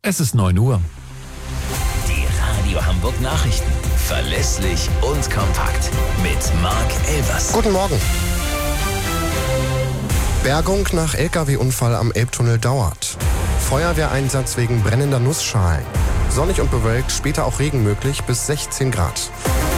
Es ist 9 Uhr. Die Radio Hamburg Nachrichten. Verlässlich und kompakt. Mit Marc Elvers. Guten Morgen. Bergung nach Lkw-Unfall am Elbtunnel dauert. Feuerwehreinsatz wegen brennender Nussschalen. Sonnig und bewölkt, später auch Regen möglich bis 16 Grad.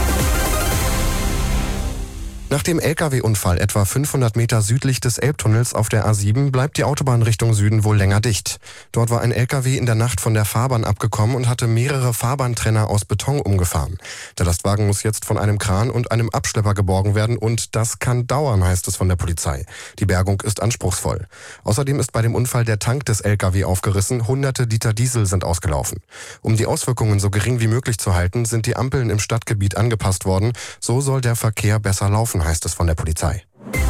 Nach dem Lkw-Unfall etwa 500 Meter südlich des Elbtunnels auf der A7 bleibt die Autobahn Richtung Süden wohl länger dicht. Dort war ein Lkw in der Nacht von der Fahrbahn abgekommen und hatte mehrere Fahrbahntrenner aus Beton umgefahren. Der Lastwagen muss jetzt von einem Kran und einem Abschlepper geborgen werden und das kann dauern, heißt es von der Polizei. Die Bergung ist anspruchsvoll. Außerdem ist bei dem Unfall der Tank des Lkw aufgerissen, hunderte Liter Diesel sind ausgelaufen. Um die Auswirkungen so gering wie möglich zu halten, sind die Ampeln im Stadtgebiet angepasst worden. So soll der Verkehr besser laufen, heißt es von der Polizei.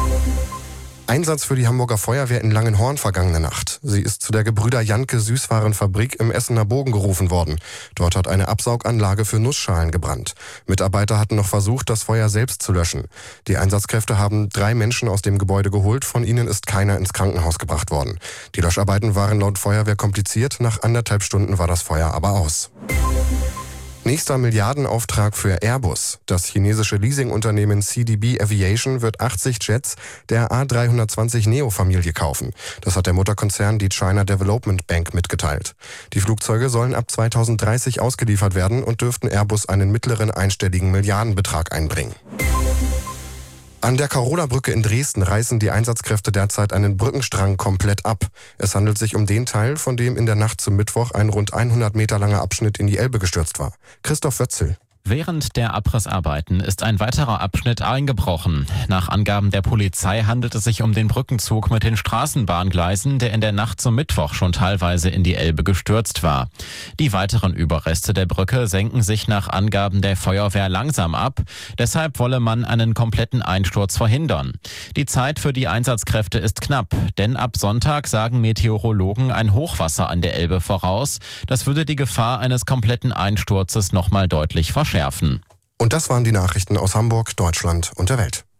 Einsatz für die Hamburger Feuerwehr in Langenhorn vergangene Nacht. Sie ist zu der Gebrüder Janke Süßwarenfabrik im Essener Bogen gerufen worden. Dort hat eine Absauganlage für Nussschalen gebrannt. Mitarbeiter hatten noch versucht, das Feuer selbst zu löschen. Die Einsatzkräfte haben 3 Menschen aus dem Gebäude geholt, von ihnen ist keiner ins Krankenhaus gebracht worden. Die Löscharbeiten waren laut Feuerwehr kompliziert, nach 1,5 Stunden war das Feuer aber aus. Nächster Milliardenauftrag für Airbus. Das chinesische Leasingunternehmen CDB Aviation wird 80 Jets der A320neo-Familie kaufen. Das hat der Mutterkonzern die China Development Bank mitgeteilt. Die Flugzeuge sollen ab 2030 ausgeliefert werden und dürften Airbus einen mittleren einstelligen Milliardenbetrag einbringen. An der Karola-Brücke in Dresden reißen die Einsatzkräfte derzeit einen Brückenstrang komplett ab. Es handelt sich um den Teil, von dem in der Nacht zum Mittwoch ein rund 100 Meter langer Abschnitt in die Elbe gestürzt war. Christoph Wötzel. Während der Abrissarbeiten ist ein weiterer Abschnitt eingebrochen. Nach Angaben der Polizei handelt es sich um den Brückenzug mit den Straßenbahngleisen, der in der Nacht zum Mittwoch schon teilweise in die Elbe gestürzt war. Die weiteren Überreste der Brücke senken sich nach Angaben der Feuerwehr langsam ab. Deshalb wolle man einen kompletten Einsturz verhindern. Die Zeit für die Einsatzkräfte ist knapp, denn ab Sonntag sagen Meteorologen ein Hochwasser an der Elbe voraus. Das würde die Gefahr eines kompletten Einsturzes nochmal deutlich verschärfen. Und das waren die Nachrichten aus Hamburg, Deutschland und der Welt.